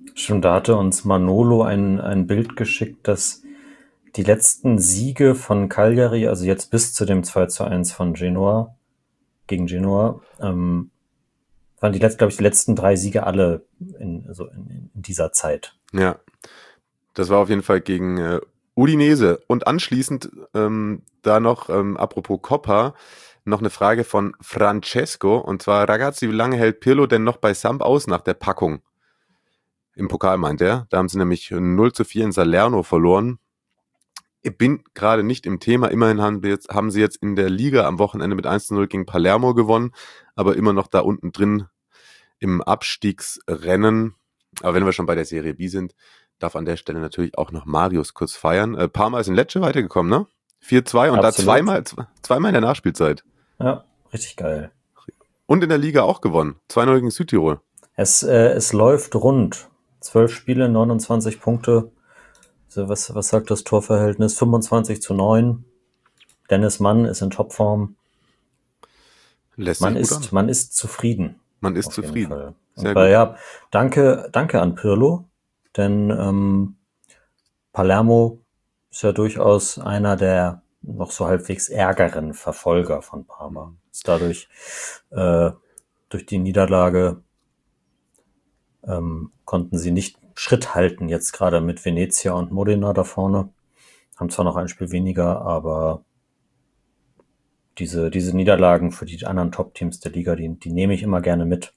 Stimmt, da hatte uns Manolo ein Bild geschickt, dass die letzten Siege von Cagliari, also jetzt bis zu dem 2:1 von Genoa, gegen Genoa, waren glaube ich, die letzten 3 Siege alle in dieser Zeit. Ja, das war auf jeden Fall gegen Udinese. Und anschließend da noch, apropos Coppa, noch eine Frage von Francesco. Und zwar, Ragazzi, wie lange hält Pirlo denn noch bei Samp aus nach der Packung? Im Pokal meint er. Da haben sie nämlich 0:4 in Salerno verloren. Ich bin gerade nicht im Thema. Immerhin haben sie jetzt in der Liga am Wochenende mit 1:0 gegen Palermo gewonnen, aber immer noch da unten drin im Abstiegsrennen. Aber wenn wir schon bei der Serie B sind, darf an der Stelle natürlich auch noch Marius kurz feiern. Parma ist in Lecce weitergekommen, ne? 4:2 und Absolut. da zweimal in der Nachspielzeit. Ja, richtig geil. Und in der Liga auch gewonnen. 2:0 gegen Südtirol. Es läuft rund. 12 Spiele, 29 Punkte. So, was sagt das Torverhältnis? 25:9. Dennis Mann ist in Topform. Man ist zufrieden. Man ist zufrieden. Sehr gut. Ja, danke an Pirlo, denn Palermo ist ja durchaus einer der noch so halbwegs ärgeren Verfolger von Parma. Ist dadurch durch die Niederlage konnten sie nicht Schritt halten, jetzt gerade mit Venezia und Modena da vorne. Haben zwar noch ein Spiel weniger, aber diese Niederlagen für die anderen Top-Teams der Liga, die nehme ich immer gerne mit.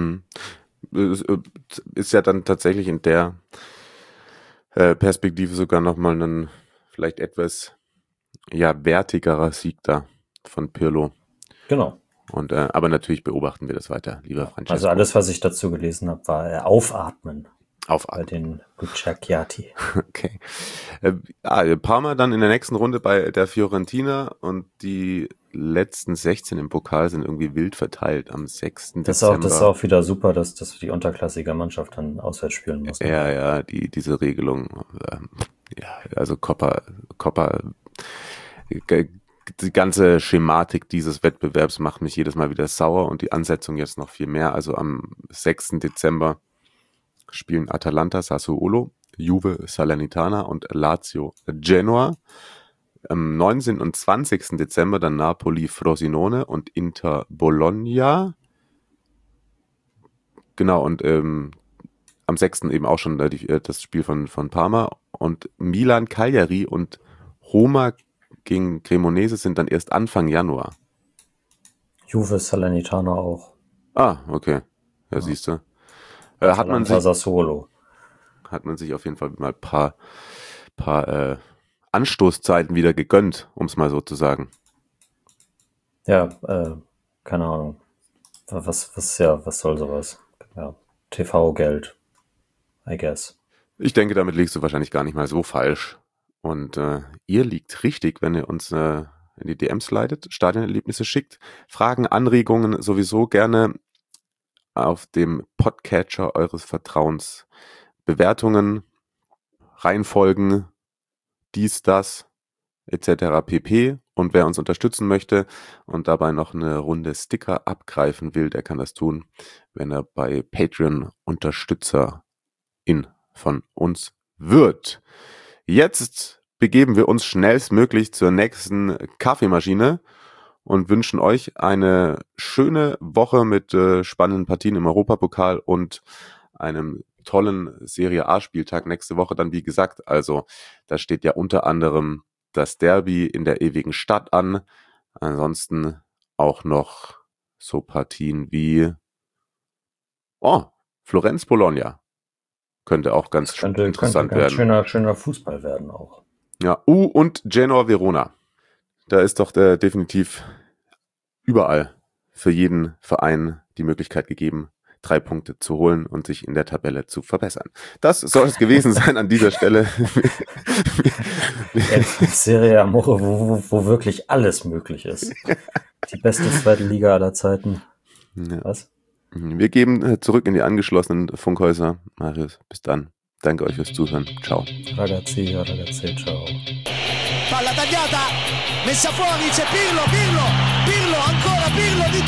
Ist ja dann tatsächlich in der Perspektive sogar nochmal ein vielleicht etwas wertigerer Sieg da von Pirlo. Genau. Und aber natürlich beobachten wir das weiter, lieber Francesco. Also alles, was ich dazu gelesen habe, war Aufatmen. Bei den Bucciacchiati. Okay. Parma dann in der nächsten Runde bei der Fiorentina und die letzten 16 im Pokal sind irgendwie wild verteilt am 6. Dezember. Das ist auch wieder super, dass die unterklassige Mannschaft dann auswärts spielen muss. Ne? Ja, diese Regelung. Also Coppa, die ganze Schematik dieses Wettbewerbs macht mich jedes Mal wieder sauer und die Ansetzung jetzt noch viel mehr. Also am 6. Dezember spielen Atalanta Sassuolo, Juve Salernitana und Lazio Genoa. Am 19. und 20. Dezember dann Napoli Frosinone und Inter Bologna. Genau, und am 6. eben auch schon das Spiel von Parma. Und Milan Cagliari und Roma gegen Cremonese sind dann erst Anfang Januar. Juve Salernitana auch. Ah, okay. Ja, siehst du. Hat man sich auf jeden Fall mal ein paar Anstoßzeiten wieder gegönnt, um es mal so zu sagen. Ja, keine Ahnung. Was soll sowas? Ja, TV-Geld, I guess. Ich denke, damit liegst du wahrscheinlich gar nicht mal so falsch. Und ihr liegt richtig, wenn ihr uns in die DMs leitet, Stadionerlebnisse schickt. Fragen, Anregungen sowieso gerne auf dem Podcatcher eures Vertrauens. Bewertungen, Reihenfolgen, dies, das, etc. pp. Und wer uns unterstützen möchte und dabei noch eine Runde Sticker abgreifen will, der kann das tun, wenn er bei Patreon Unterstützerin von uns wird. Jetzt begeben wir uns schnellstmöglich zur nächsten Kaffeemaschine und wünschen euch eine schöne Woche mit spannenden Partien im Europapokal und einem tollen Serie A-Spieltag nächste Woche dann, wie gesagt. Also da steht ja unter anderem das Derby in der ewigen Stadt an. Ansonsten auch noch so Partien wie Florenz-Bologna. Könnte auch ganz interessant werden. Schöner Fußball werden auch. Ja, und Genoa-Verona. Da ist doch definitiv überall für jeden Verein die Möglichkeit gegeben, 3 Punkte zu holen und sich in der Tabelle zu verbessern. Das soll es gewesen sein an dieser Stelle. Serie Amore, wo wirklich alles möglich ist. Die beste zweite Liga aller Zeiten. Ja. Was? Wir geben zurück in die angeschlossenen Funkhäuser. Marius, bis dann. Danke euch fürs Zuhören. Ciao. Ragazzi, ciao. Palla tagliata, messa fuori, c'è Pirlo, ancora Pirlo di